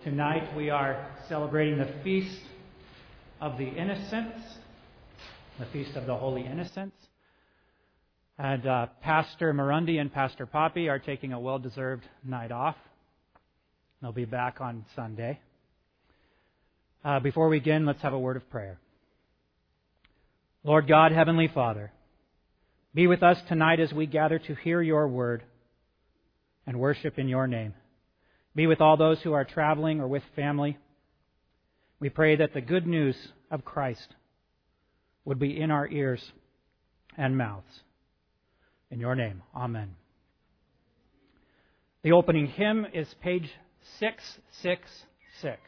Tonight we are celebrating the Feast of the Innocents, the Feast of the Holy Innocents. And Pastor Marundi and Pastor Poppy are taking a well-deserved night off. They'll be back on Sunday. Before we begin, let's have a word of prayer. Lord God, Heavenly Father, be with us tonight as we gather to hear your word and worship in your name. Be with all those who are traveling or with family. We pray that the good news of Christ would be in our ears and mouths. In your name, amen. The opening hymn is page 666.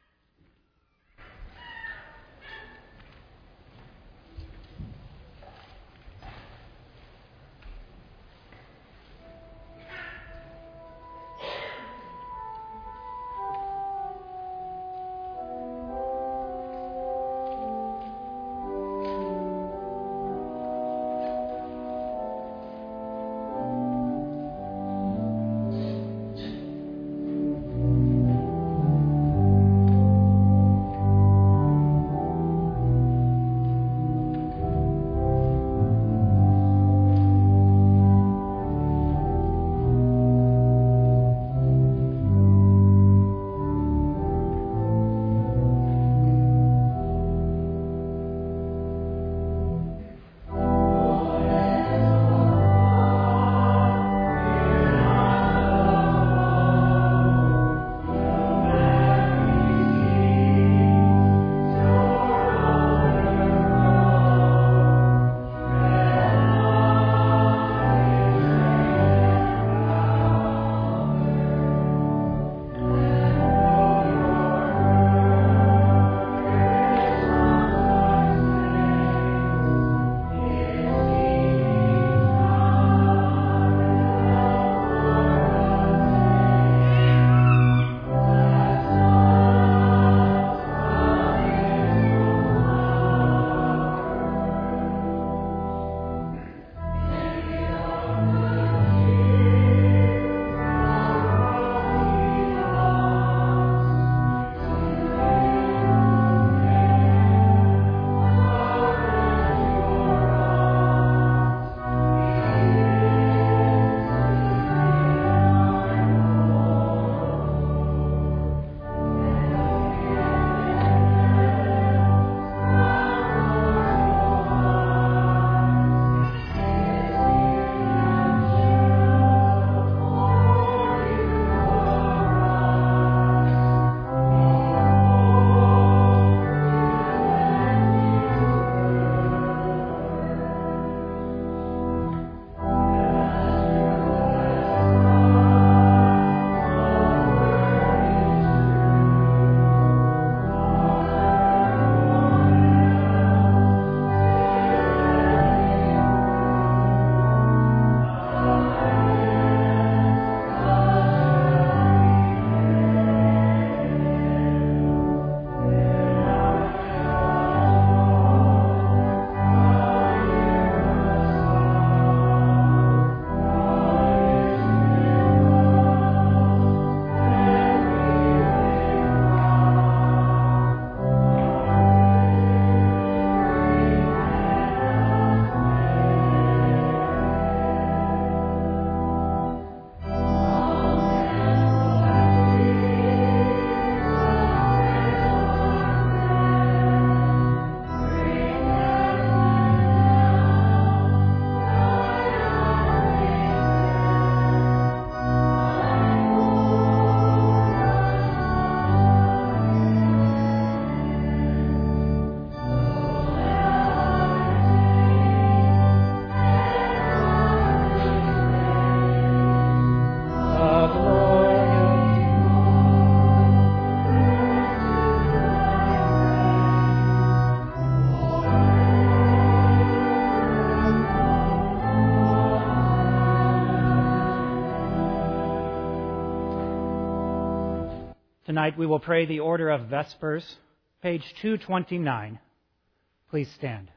Tonight we will pray the order of Vespers, page 229. Please stand.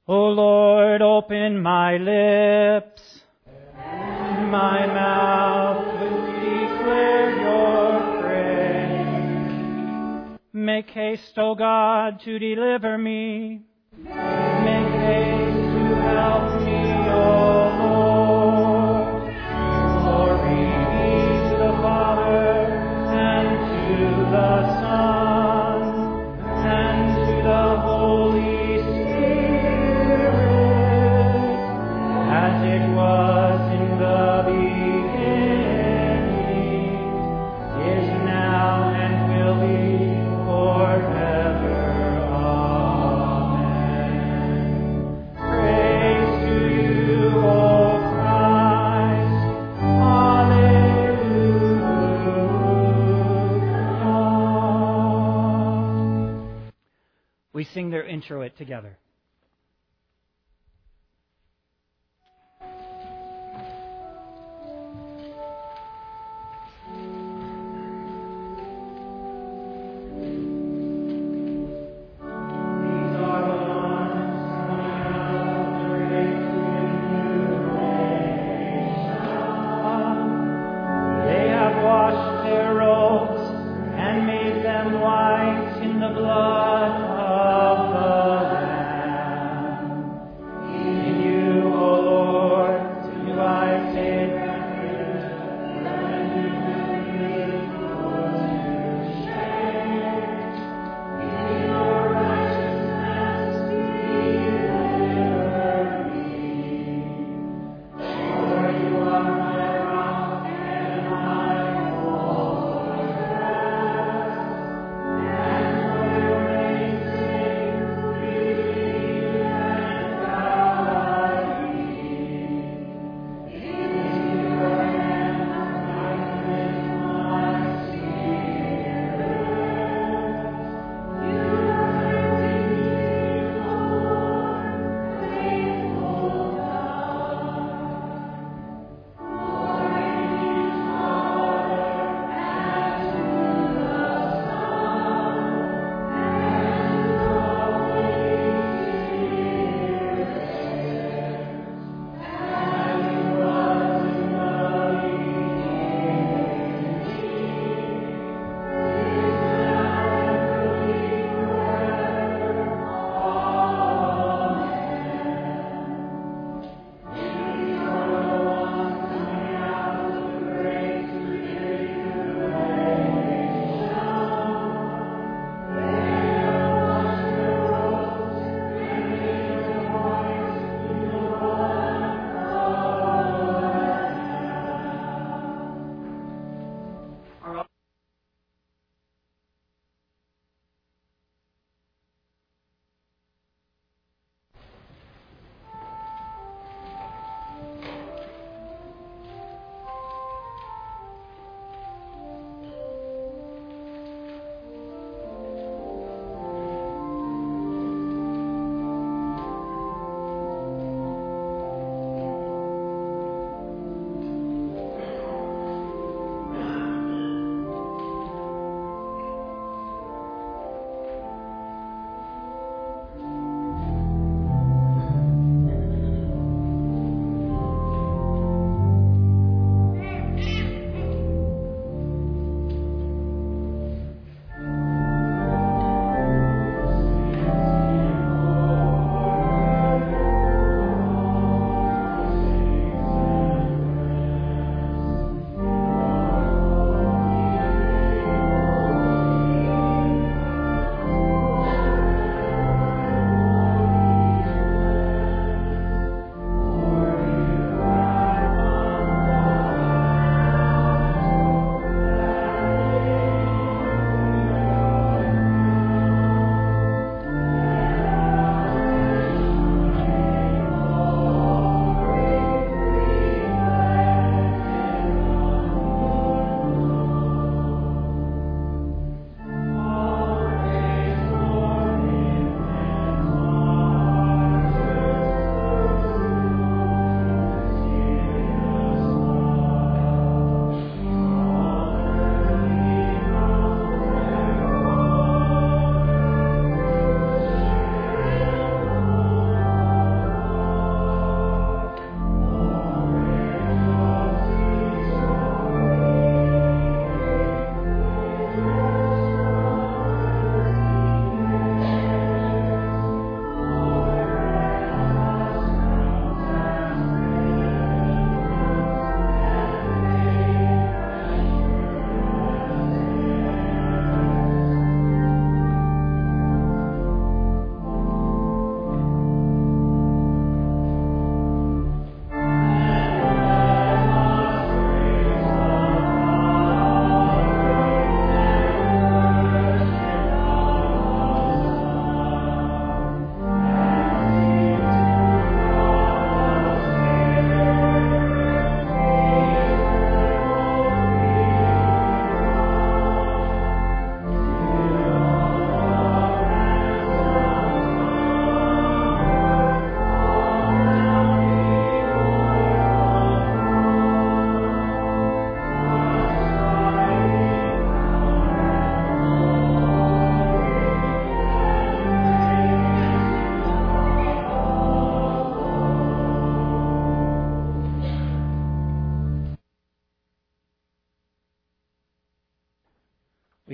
O Lord, open my lips, and my mouth will declare your praise. Make haste, O God, to deliver me. Make haste to help me, O Lord. Glory be to the Father, and to the Son, and to the Holy Spirit, as it was in the beginning, is now, and will be forever. Amen. Praise to you, O Christ. Hallelujah. We sing their introit together. Blood of the Lamb.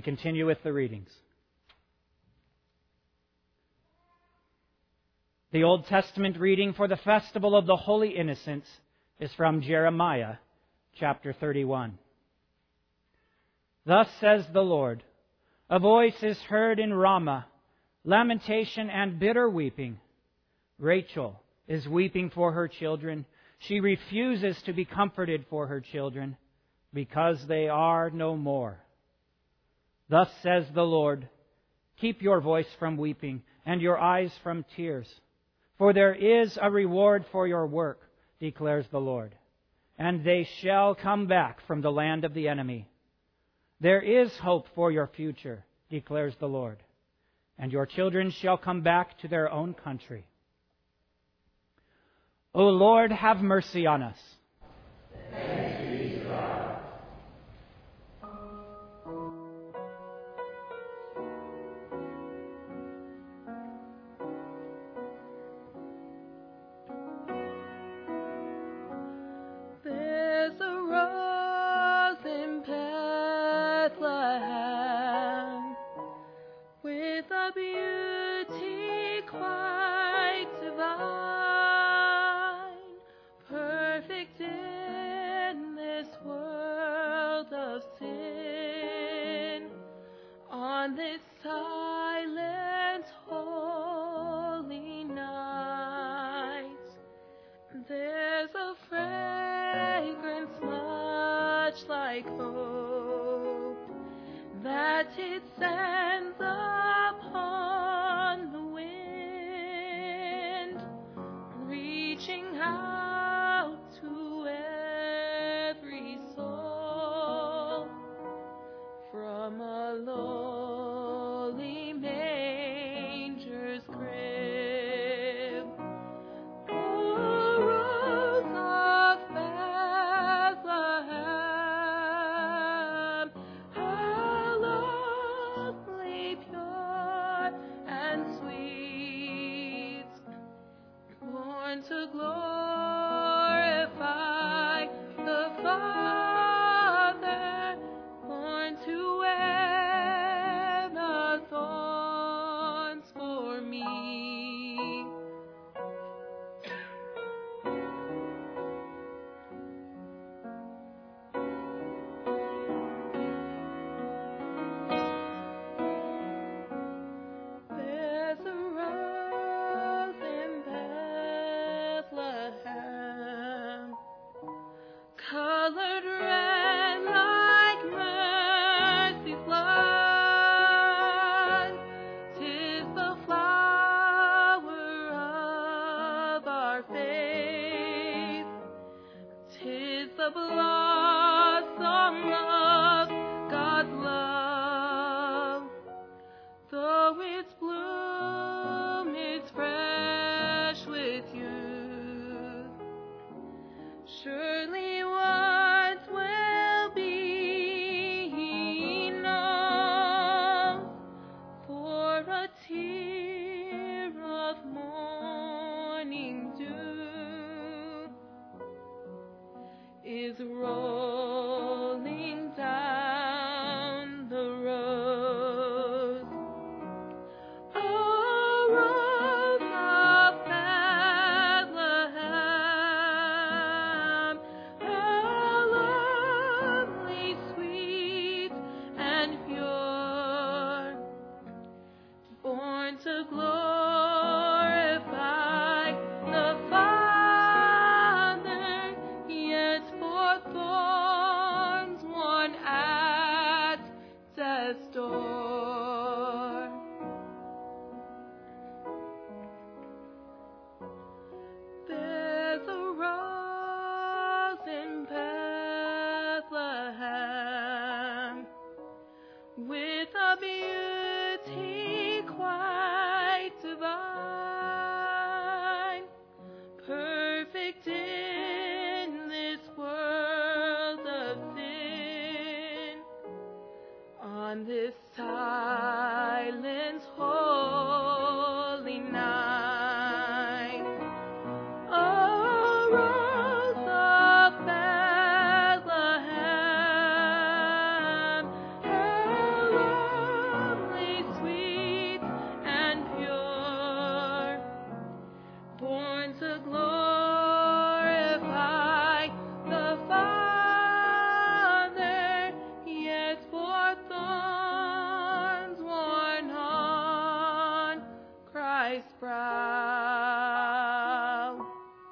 We continue with the readings. The Old Testament reading for the festival of the Holy Innocents is from Jeremiah chapter 31. Thus says the Lord, a voice is heard in Ramah, lamentation and bitter weeping. Rachel is weeping for her children. She refuses to be comforted for her children, because they are no more. Thus says the Lord, keep your voice from weeping and your eyes from tears, for there is a reward for your work, declares the Lord, and they shall come back from the land of the enemy. There is hope for your future, declares the Lord, and your children shall come back to their own country. O Lord, have mercy on us. Thanks be to God. There's a rose in Bethlehem with a beauty quite divine, perfect in this world of sin. On this silent, holy night, there's a fragrance much like hope that it sends upon the wind, reaching out to every soul from a lowly manger's crib. O Rose of Bethlehem, how lovely, pure, and sweet, born to glorify the Father, born to wear the thorns for me. There's a rose in Bethlehem, colored red like mercy's blood. 'Tis the flower of our faith. 'Tis the blossom of God's love. Though its bloom is fresh with youth, surely once will be enough for a tear of morning dew is Christ's brow.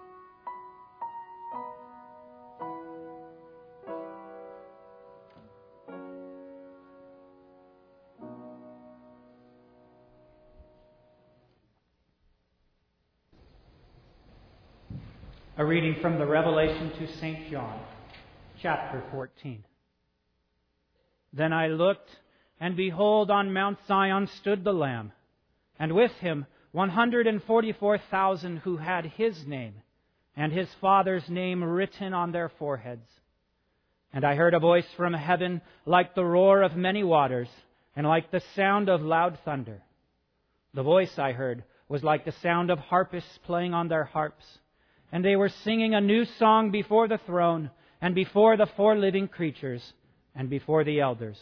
A reading from the Revelation to St. John, chapter 14. Then I looked, and behold, on Mount Zion stood the Lamb, and with him 144,000 who had his name and his Father's name written on their foreheads. And I heard a voice from heaven like the roar of many waters, and like the sound of loud thunder. The voice I heard was like the sound of harpists playing on their harps. And they were singing a new song before the throne, and before the 4 living creatures, and before the elders.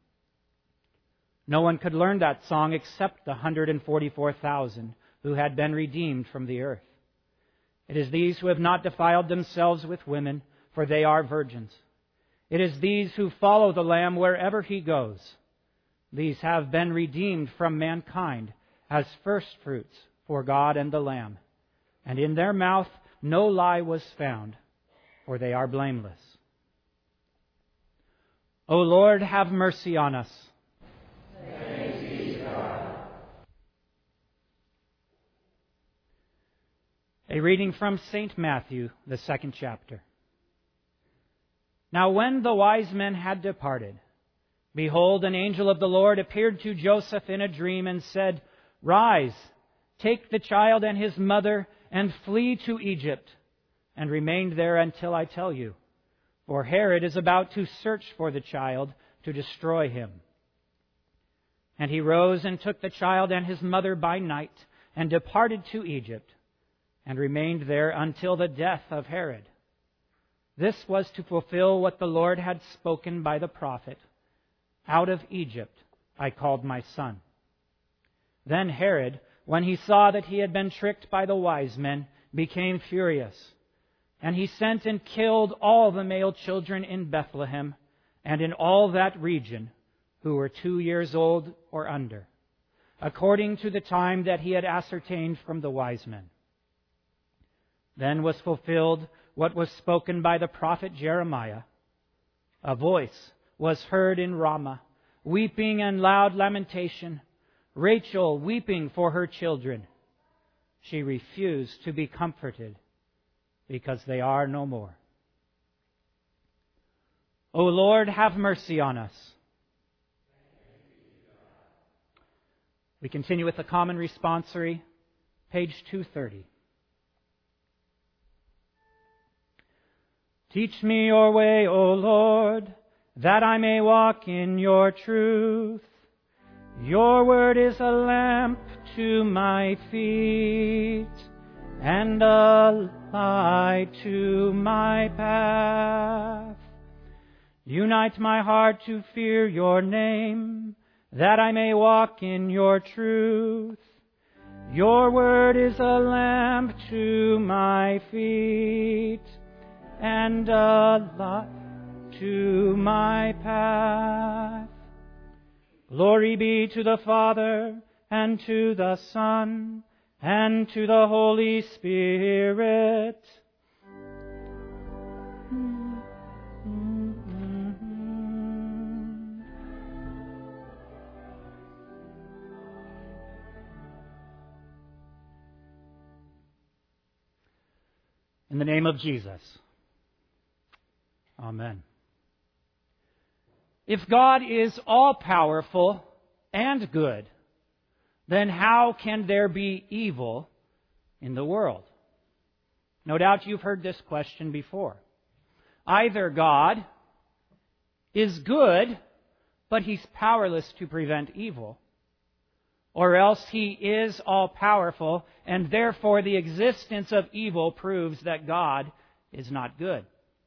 No one could learn that song except the 144,000 who had been redeemed from the earth. It is these who have not defiled themselves with women, for they are virgins. It is these who follow the Lamb wherever he goes. These have been redeemed from mankind as firstfruits for God and the Lamb. And in their mouth no lie was found, for they are blameless. O Lord, have mercy on us. Thanks be to God. A reading from St. Matthew, the 2nd chapter. Now when the wise men had departed, behold, an angel of the Lord appeared to Joseph in a dream and said, Rise, take the child and his mother, and flee to Egypt, and remain there until I tell you. For Herod is about to search for the child to destroy him. And he rose and took the child and his mother by night, and departed to Egypt, and remained there until the death of Herod. This was to fulfill what the Lord had spoken by the prophet, Out of Egypt I called my son. Then Herod, when he saw that he had been tricked by the wise men, became furious. And he sent and killed all the male children in Bethlehem and in all that region who were 2 years old or under, according to the time that he had ascertained from the wise men. Then was fulfilled what was spoken by the prophet Jeremiah. A voice was heard in Ramah, weeping and loud lamentation, Rachel weeping for her children. She refused to be comforted because they are no more. O Lord, have mercy on us. We continue with the common responsory, page 230. Teach me your way, O Lord, that I may walk in your truth. Your word is a lamp to my feet and a light to my path. Unite my heart to fear your name, that I may walk in your truth. Your word is a lamp to my feet and a light to my path. Glory be to the Father, and to the Son, and to the Holy Spirit. In the name of Jesus. Amen. If God is all-powerful and good, then how can there be evil in the world? No doubt you've heard this question before. Either God is good, but He's powerless to prevent evil, or else He is all-powerful, and therefore the existence of evil proves that God is not good.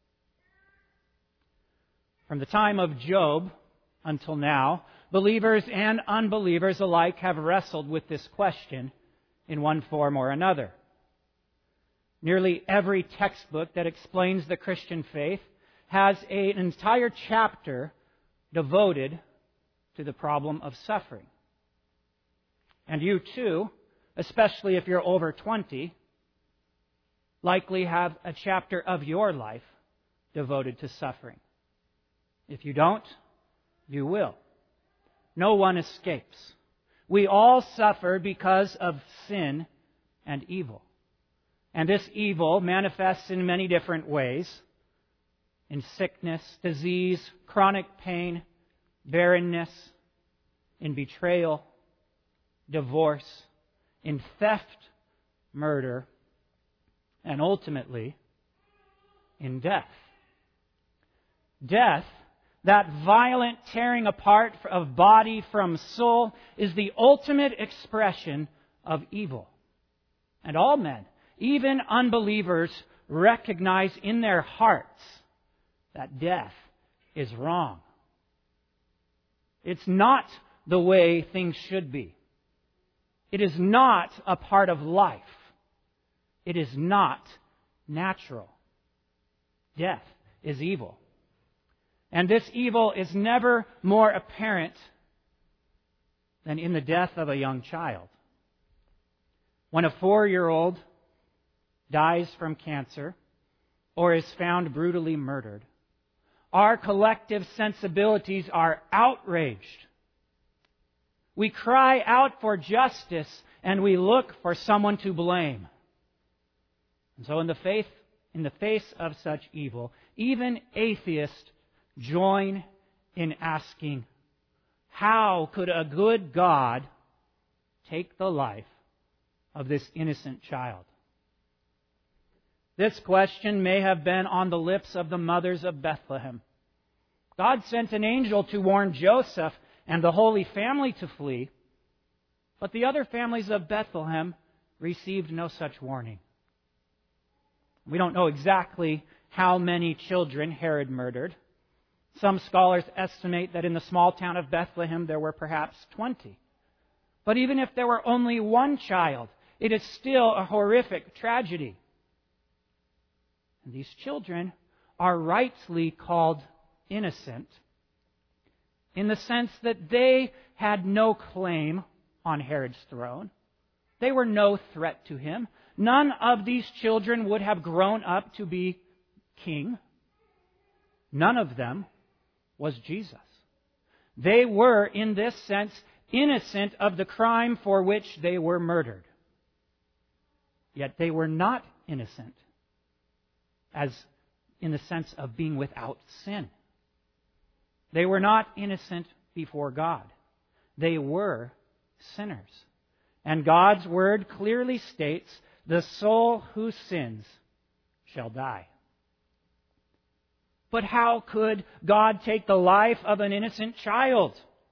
From the time of Job until now, believers and unbelievers alike have wrestled with this question in one form or another. Nearly every textbook that explains the Christian faith has an entire chapter devoted to the problem of suffering. And you too especially if you're over 20, likely have a chapter of your life devoted to suffering. If you don't, you will. No one escapes. We all suffer because of sin and evil. And this evil manifests in many different ways: in sickness, disease, chronic pain, barrenness, in betrayal, divorce, in theft, murder, and ultimately in death. Death, that violent tearing apart of body from soul, is the ultimate expression of evil. And all men, even unbelievers, recognize in their hearts that death is wrong. It's not the way things should be. It is not a part of life. It is not natural. Death is evil. And this evil is never more apparent than in the death of a young child. When a 4-year-old dies from cancer or is found brutally murdered, our collective sensibilities are outraged. We cry out for justice and we look for someone to blame. And so in the face of such evil, even atheists join in asking, how could a good God take the life of this innocent child? This question may have been on the lips of the mothers of Bethlehem. God sent an angel to warn Joseph and the Holy Family to flee, but the other families of Bethlehem received no such warning. We don't know exactly how many children Herod murdered. Some scholars estimate that in the small town of Bethlehem there were perhaps 20. But even if there were only one child, it is still a horrific tragedy. And these children are rightly called innocent in the sense that they had no claim on Herod's throne. They were no threat to him. None of these children would have grown up to be king. None of them was Jesus. They were, in this sense, innocent of the crime for which they were murdered. Yet they were not innocent, as in the sense of being without sin. They were not innocent before God. They were sinners. And God's Word clearly states, the soul who sins shall die. But how could God take the life of an innocent child?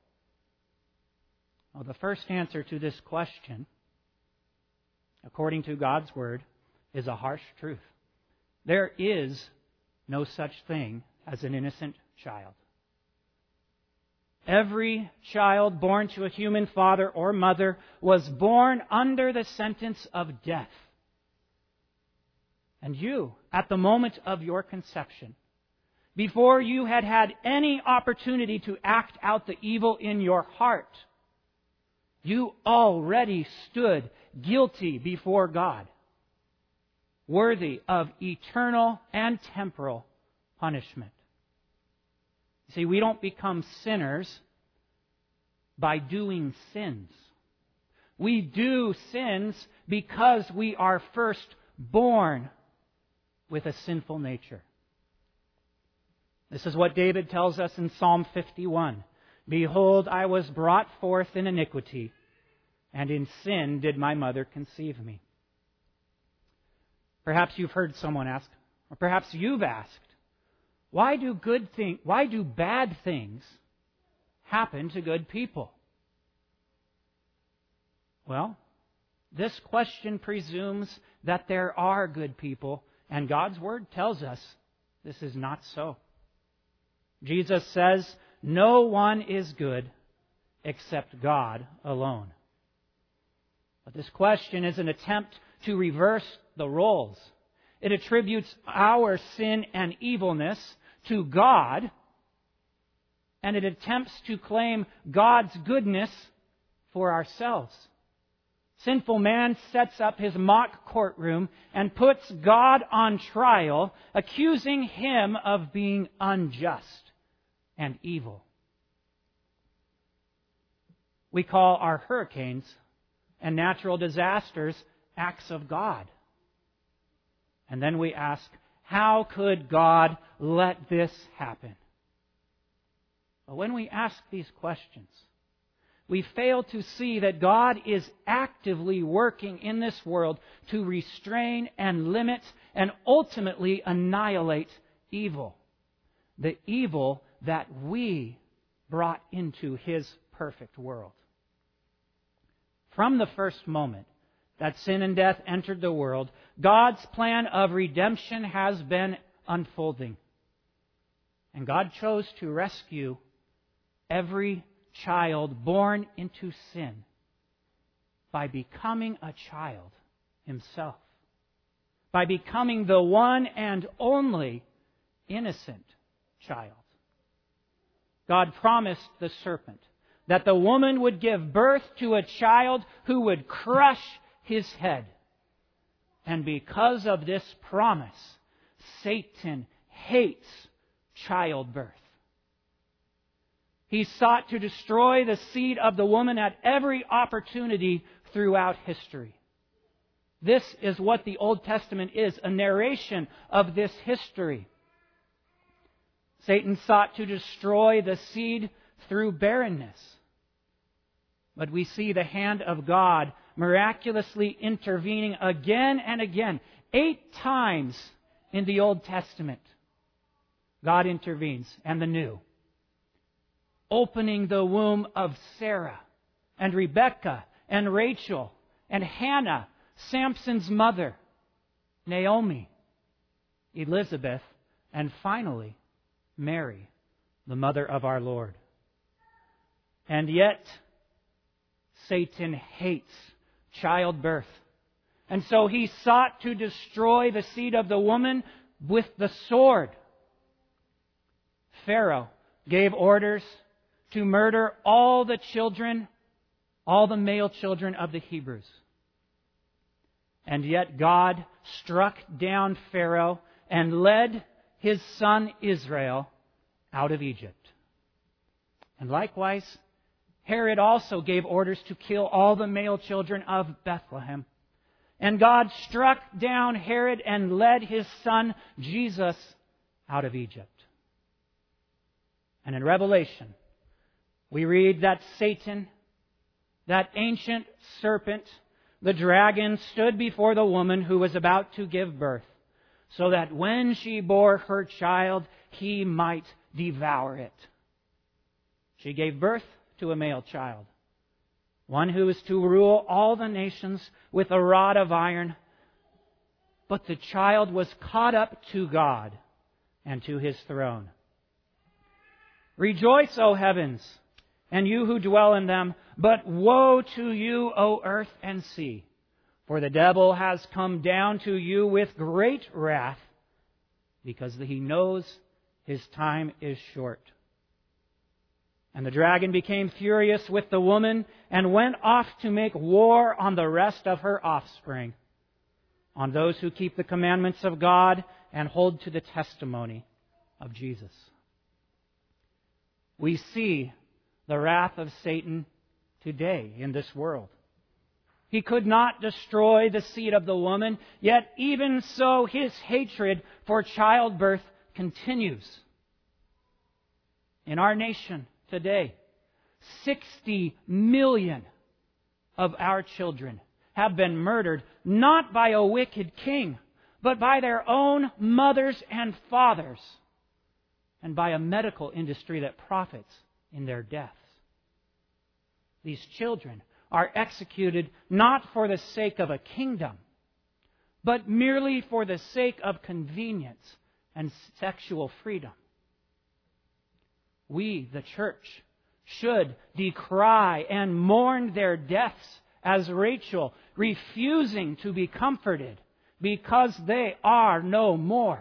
Well, the first answer to this question, according to God's Word, is a harsh truth. There is no such thing as an innocent child. Every child born to a human father or mother was born under the sentence of death. And you, at the moment of your conception, before you had had any opportunity to act out the evil in your heart, you already stood guilty before God, worthy of eternal and temporal punishment. See, we don't become sinners by doing sins. We do sins because we are first born with a sinful nature. This is what David tells us in Psalm 51. Behold, I was brought forth in iniquity, and in sin did my mother conceive me. Perhaps you've heard someone ask, or perhaps you've asked, why do bad things happen to good people? Well, this question presumes that there are good people, and God's Word tells us this is not so. Jesus says, no one is good except God alone. But this question is an attempt to reverse the roles. It attributes our sin and evilness to God, and it attempts to claim God's goodness for ourselves. Sinful man sets up his mock courtroom and puts God on trial, accusing Him of being unjust and evil. We call our hurricanes and natural disasters acts of God. And then we ask, how could God let this happen? But when we ask these questions, we fail to see that God is actively working in this world to restrain and limit and ultimately annihilate evil. The evil that we brought into His perfect world. From the first moment that sin and death entered the world, God's plan of redemption has been unfolding. And God chose to rescue every child born into sin by becoming a child Himself, by becoming the one and only innocent child. God promised the serpent that the woman would give birth to a child who would crush his head. And because of this promise, Satan hates childbirth. He sought to destroy the seed of the woman at every opportunity throughout history. This is what the Old Testament is, a narration of this history. Satan sought to destroy the seed through barrenness. But we see the hand of God miraculously intervening again and again. 8 times in the Old Testament, God intervenes, and the New. Opening the womb of Sarah and Rebekah and Rachel and Hannah, Samson's mother, Naomi, Elizabeth, and finally, Mary, the mother of our Lord. And yet, Satan hates childbirth. And so he sought to destroy the seed of the woman with the sword. Pharaoh gave orders to murder all the children, all the male children of the Hebrews. And yet God struck down Pharaoh and led his son Israel out of Egypt. And likewise, Herod also gave orders to kill all the male children of Bethlehem. And God struck down Herod and led his son Jesus out of Egypt. And in Revelation, we read that Satan, that ancient serpent, the dragon, stood before the woman who was about to give birth, so that when she bore her child, he might devour it. She gave birth to a male child, one who is to rule all the nations with a rod of iron. But the child was caught up to God and to His throne. Rejoice, O heavens, and you who dwell in them, but woe to you, O earth and sea, for the devil has come down to you with great wrath, because he knows his time is short. And the dragon became furious with the woman and went off to make war on the rest of her offspring, on those who keep the commandments of God and hold to the testimony of Jesus. We see the wrath of Satan today in this world. He could not destroy the seed of the woman, yet even so his hatred for childbirth continues. In our nation today, 60 million of our children have been murdered not by a wicked king, but by their own mothers and fathers, and by a medical industry that profits in their deaths. These children are executed not for the sake of a kingdom, but merely for the sake of convenience and sexual freedom. We, the church, should decry and mourn their deaths as Rachel, refusing to be comforted because they are no more.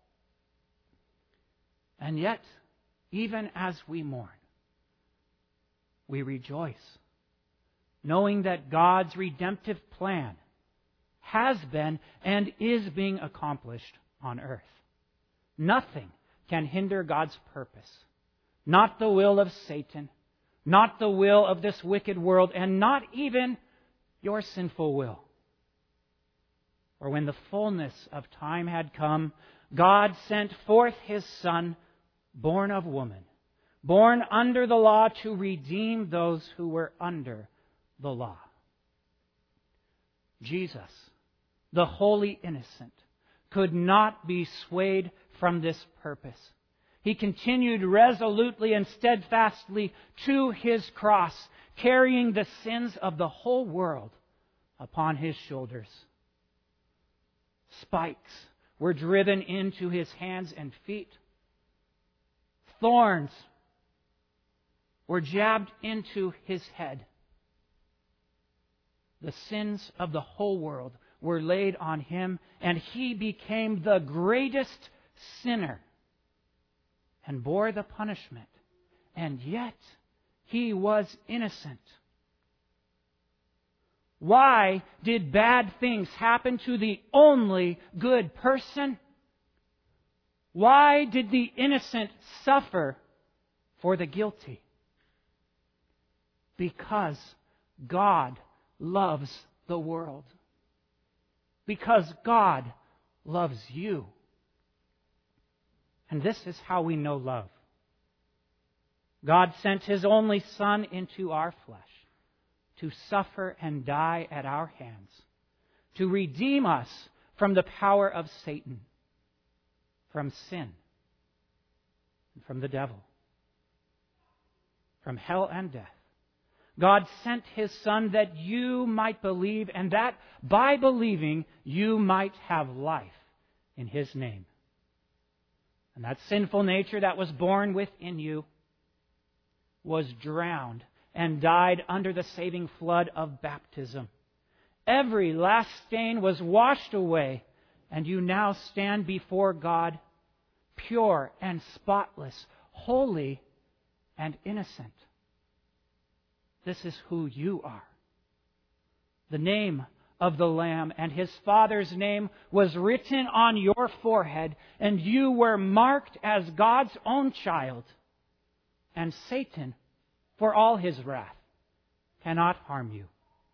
And yet, even as we mourn, we rejoice knowing that God's redemptive plan has been and is being accomplished on earth. Nothing can hinder God's purpose. Not the will of Satan, not the will of this wicked world, and not even your sinful will. For when the fullness of time had come, God sent forth His Son, born of woman, born under the law, to redeem those who were under the law. Jesus, the wholly innocent, could not be swayed from this purpose. He continued resolutely and steadfastly to His cross, carrying the sins of the whole world upon His shoulders. Spikes were driven into His hands and feet. Thorns were jabbed into His head. The sins of the whole world were laid on Him, and He became the greatest sinner and bore the punishment. And yet, He was innocent. Why did bad things happen to the only good person? Why did the innocent suffer for the guilty? Because God loves the world. Because God loves you. And this is how we know love. God sent His only Son into our flesh to suffer and die at our hands, to redeem us from the power of Satan, from sin, and from the devil, from hell and death. God sent His Son that you might believe, and that by believing you might have life in His name. And that sinful nature that was born within you was drowned and died under the saving flood of baptism. Every last stain was washed away, and you now stand before God pure and spotless, holy and innocent. This is who you are. The name of the Lamb and His Father's name was written on your forehead, and you were marked as God's own child. And Satan, for all his wrath, cannot harm you.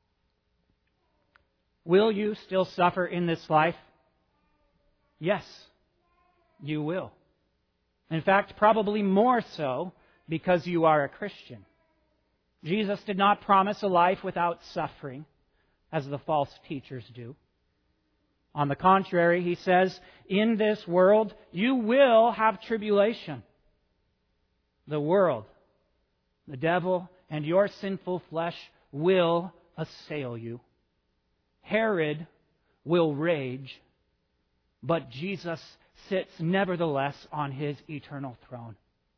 Will you still suffer in this life? Yes, you will. In fact, probably more so because you are a Christian. Jesus did not promise a life without suffering, as the false teachers do. On the contrary, He says, in this world you will have tribulation. The world, the devil, and your sinful flesh will assail you. Herod will rage, but Jesus sits nevertheless on His eternal throne.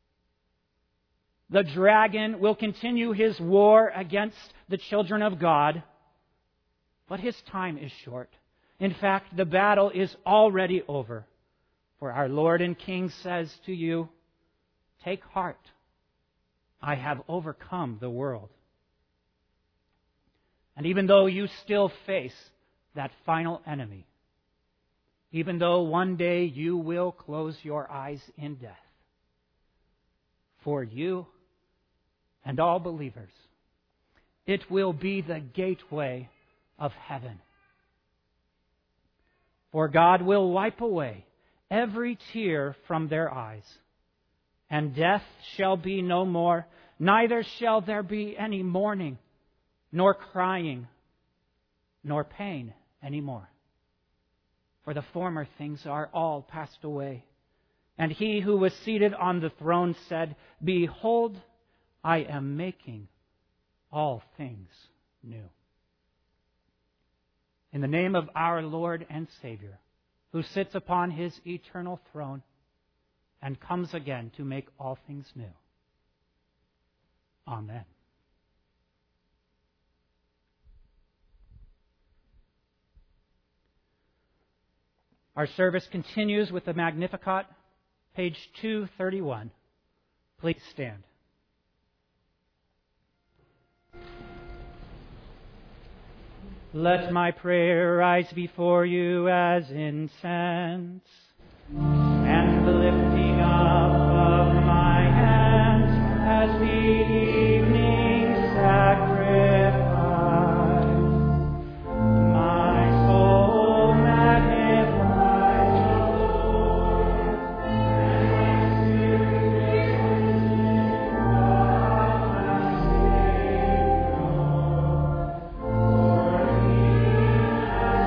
The dragon will continue his war against the children of God, but his time is short. In fact, the battle is already over. For our Lord and King says to you, take heart, I have overcome the world. And even though you still face that final enemy, even though one day you will close your eyes in death, for you and all believers, it will be the gateway of heaven. For God will wipe away every tear from their eyes, and death shall be no more, neither shall there be any mourning, nor crying, nor pain anymore. For the former things are all passed away. And He who was seated on the throne said, behold, I am making all things new. In the name of our Lord and Savior, who sits upon His eternal throne and comes again to make all things new. Amen. Our service continues with the Magnificat, page 231. Please stand. Let my prayer rise before you as incense, and the lifting up of my hands as the evening sacrifice. My soul magnifies the Lord, and my spirit praises God my Savior. For He has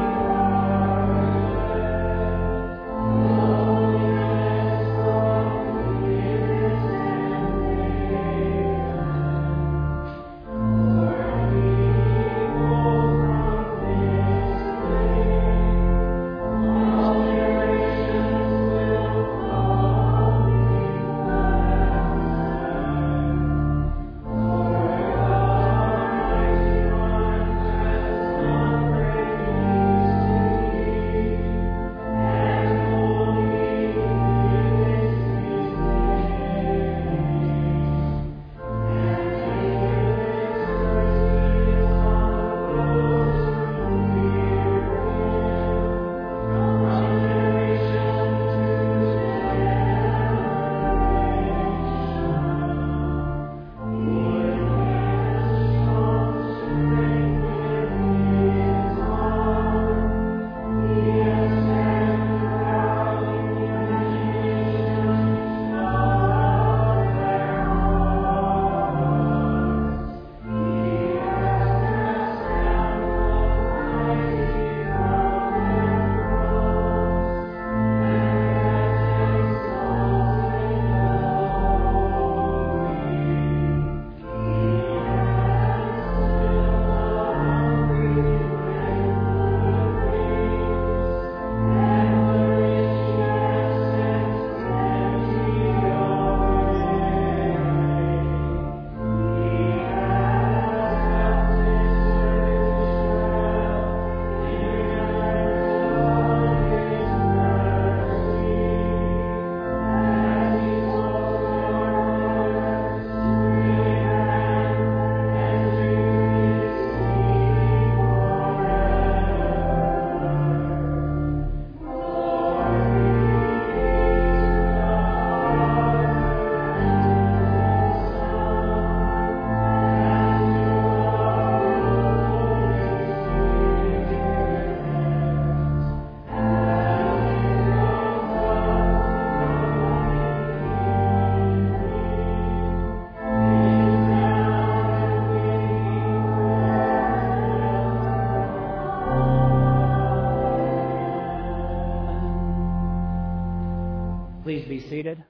Please be seated.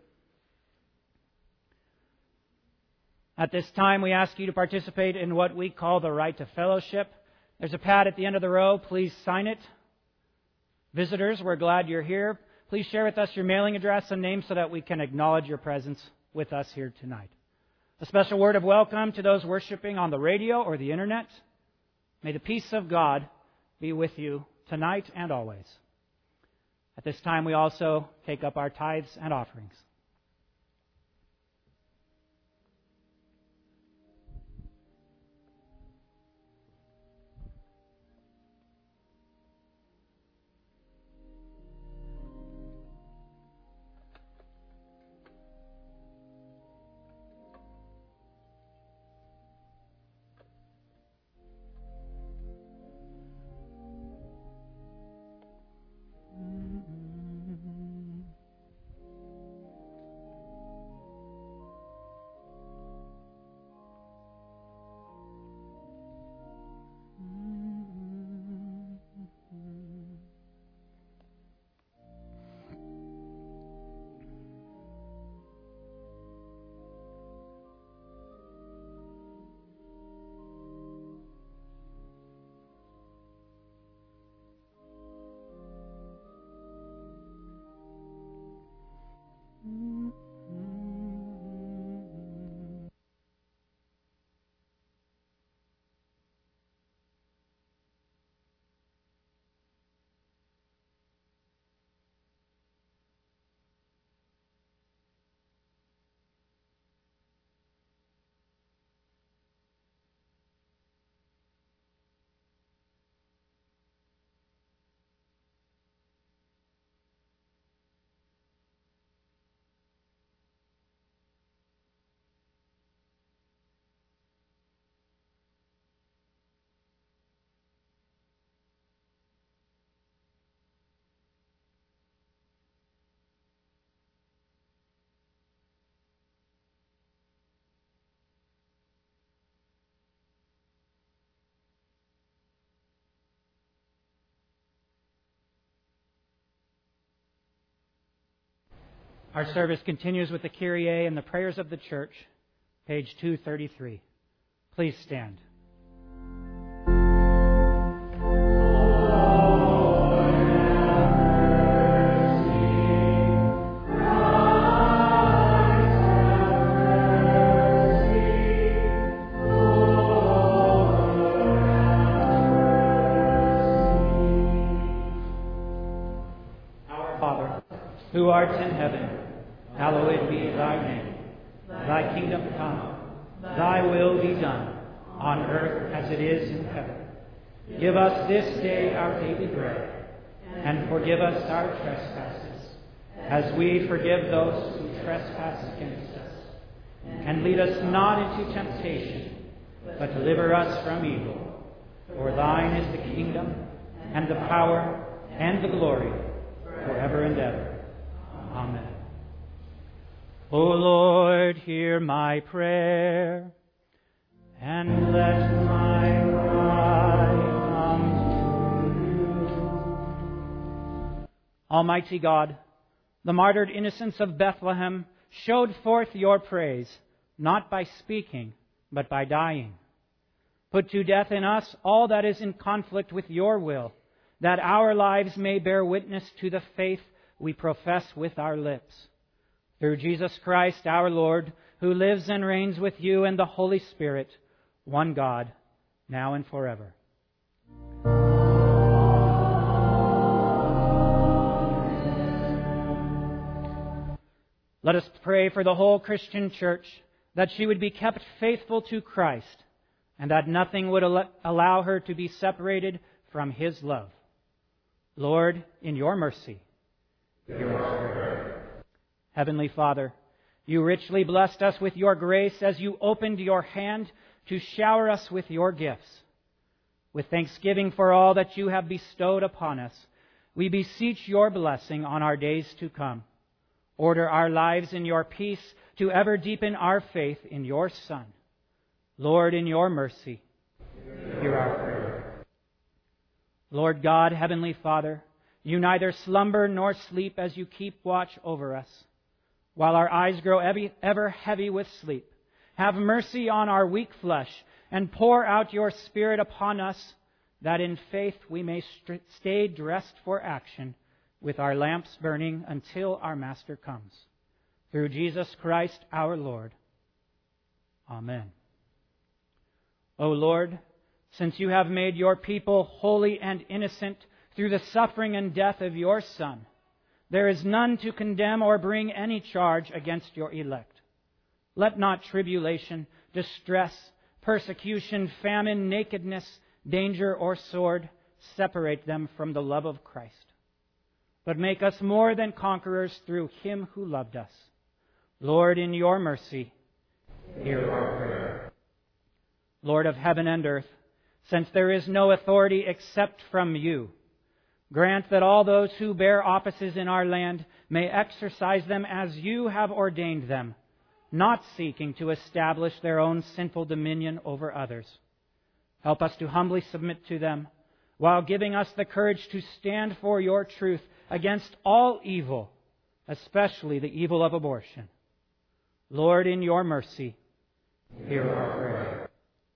At this time, we ask you to participate in what we call the right to fellowship. There's a pad at the end of the row. Please sign it. Visitors, we're glad you're here. Please share with us your mailing address and name so that we can acknowledge your presence with us here tonight. A special word of welcome to those worshiping on the radio or the internet. May the peace of God be with you tonight and always. At this time, we also take up our tithes and offerings. Our service continues with the Kyrie and the prayers of the church, page 233. Please stand. Who art in heaven, hallowed be thy name. Thy kingdom come, thy will be done, on earth as it is in heaven. Give us this day our daily bread, and forgive us our trespasses, as we forgive those who trespass against us. And lead us not into temptation, but deliver us from evil. For thine is the kingdom, and the power, and the glory, forever and ever. Amen. O Lord, hear my prayer, and let my cry come to you. Almighty God, the martyred innocents of Bethlehem showed forth your praise, not by speaking, but by dying. Put to death in us all that is in conflict with your will, that our lives may bear witness to the faith we profess with our lips. Through Jesus Christ our Lord, who lives and reigns with you and the Holy Spirit, one God, now and forever. Let us pray for the whole Christian church, that she would be kept faithful to Christ, and that nothing would allow her to be separated from His love. Lord, in your mercy, hear our prayer. Heavenly Father, you richly blessed us with your grace as you opened your hand to shower us with your gifts. With thanksgiving for all that you have bestowed upon us, we beseech your blessing on our days to come. Order our lives in your peace to ever deepen our faith in your Son. Lord, in your mercy, hear our prayer. Lord God, Heavenly Father, you neither slumber nor sleep as you keep watch over us. While our eyes grow ever heavy with sleep, have mercy on our weak flesh and pour out your Spirit upon us, that in faith we may stay dressed for action with our lamps burning until our Master comes. Through Jesus Christ our Lord. Amen. O Lord, since you have made your people holy and innocent through the suffering and death of your Son, there is none to condemn or bring any charge against your elect. Let not tribulation, distress, persecution, famine, nakedness, danger, or sword separate them from the love of Christ. But make us more than conquerors through Him who loved us. Lord, in your mercy, hear our prayer. Lord of heaven and earth, since there is no authority except from you, grant that all those who bear offices in our land may exercise them as you have ordained them, not seeking to establish their own sinful dominion over others. Help us to humbly submit to them, while giving us the courage to stand for your truth against all evil, especially the evil of abortion. Lord, in your mercy, hear our prayer.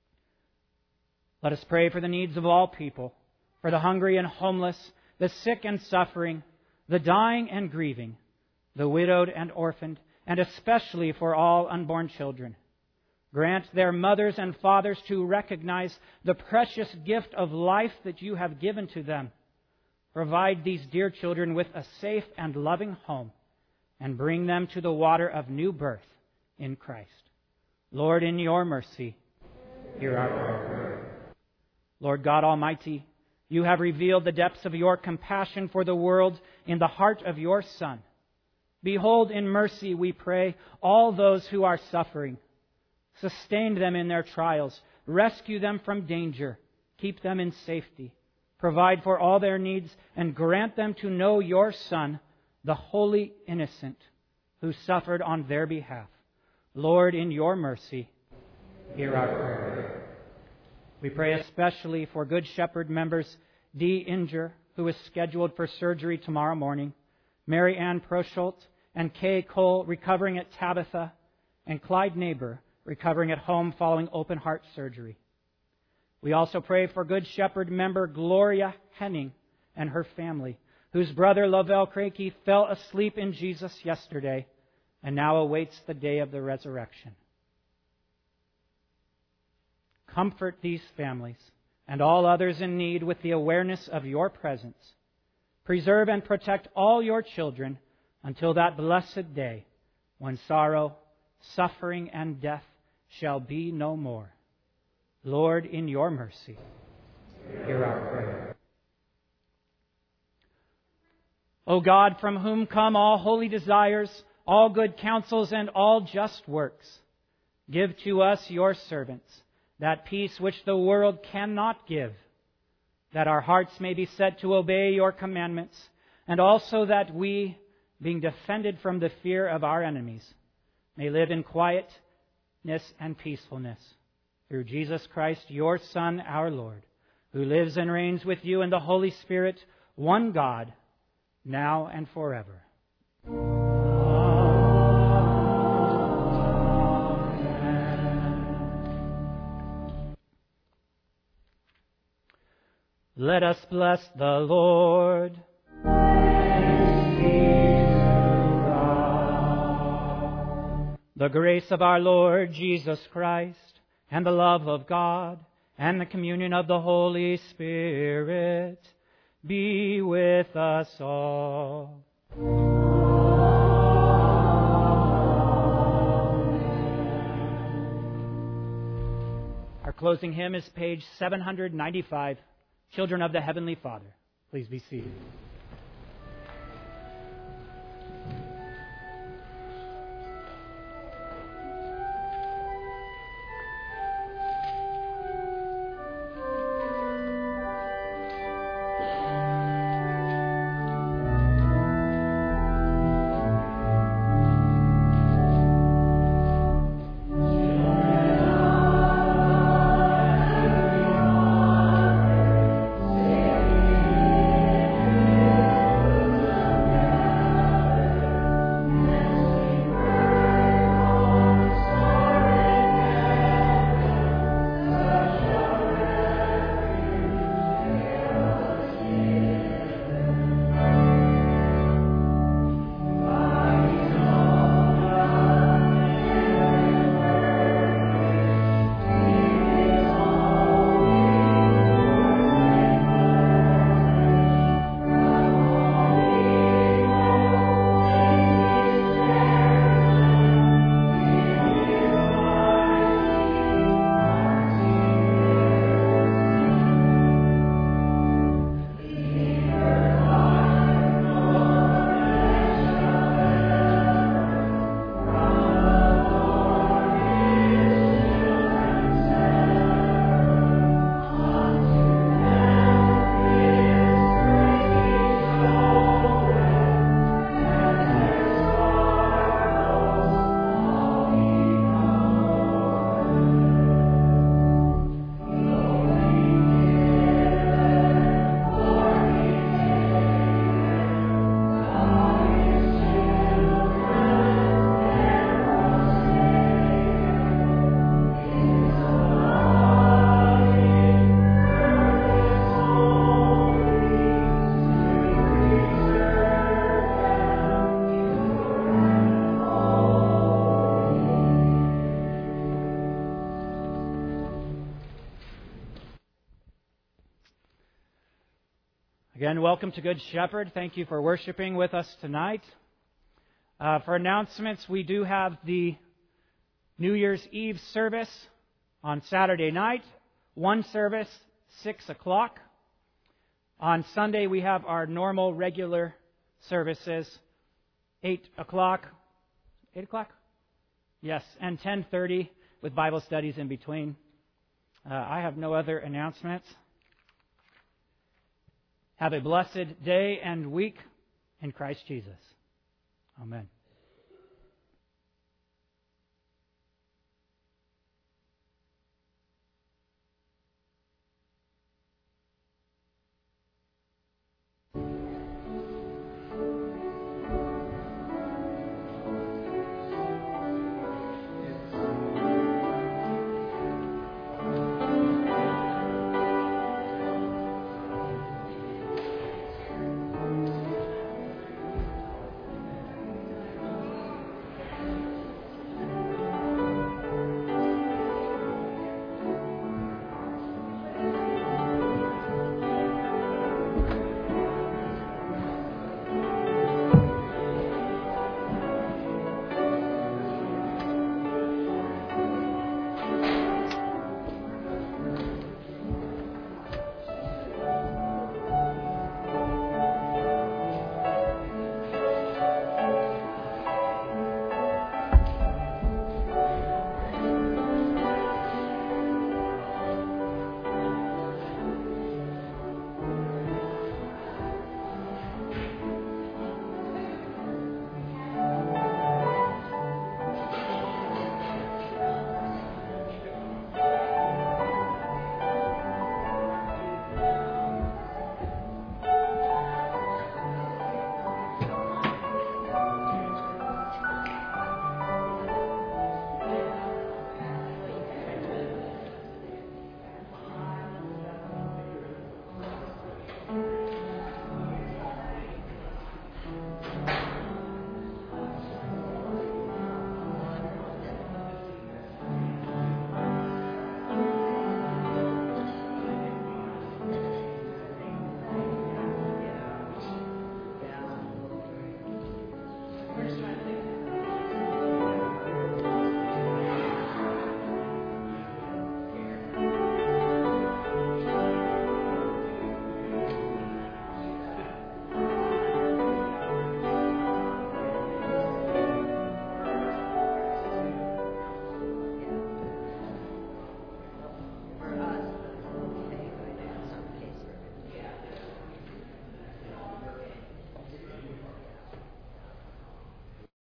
Let us pray for the needs of all people, for the hungry and homeless, the sick and suffering, the dying and grieving, the widowed and orphaned, and especially for all unborn children. Grant their mothers and fathers to recognize the precious gift of life that you have given to them. Provide these dear children with a safe and loving home, and bring them to the water of new birth in Christ. Lord, in your mercy, hear our prayer. Lord God Almighty, you have revealed the depths of your compassion for the world in the heart of your Son. Behold, in mercy, we pray, all those who are suffering. Sustain them in their trials. Rescue them from danger. Keep them in safety. Provide for all their needs, and grant them to know your Son, the Holy Innocent, who suffered on their behalf. Lord, in your mercy, hear our prayer. We pray especially for Good Shepherd members D. Inger, who is scheduled for surgery tomorrow morning, Mary Ann Proschult, and Kay Cole recovering at Tabitha, and Clyde Neighbor recovering at home following open heart surgery. We also pray for Good Shepherd member Gloria Henning and her family, whose brother Lovell Crakey fell asleep in Jesus yesterday and now awaits the day of the resurrection. Comfort these families and all others in need with the awareness of your presence. Preserve and protect all your children until that blessed day when sorrow, suffering, and death shall be no more. Lord, in your mercy, hear our prayer. O God, from whom come all holy desires, all good counsels, and all just works, give to us, your servants, that peace which the world cannot give, that our hearts may be set to obey your commandments, and also that we, being defended from the fear of our enemies, may live in quietness and peacefulness. Through Jesus Christ, your Son, our Lord, who lives and reigns with you in the Holy Spirit, one God, now and forever. Amen. Let us bless the Lord. The grace of our Lord Jesus Christ, and the love of God, and the communion of the Holy Spirit be with us all. Our closing hymn is page 795, Children of the Heavenly Father. Please be seated. Again, welcome to Good Shepherd. Thank you for worshiping with us tonight. For announcements, we do have the New Year's Eve service on Saturday night. One service, 6 o'clock. On Sunday, we have our normal, regular services, 8 o'clock. 8 o'clock? Yes, and 10:30 with Bible studies in between. I have no other announcements. Have a blessed day and week in Christ Jesus. Amen.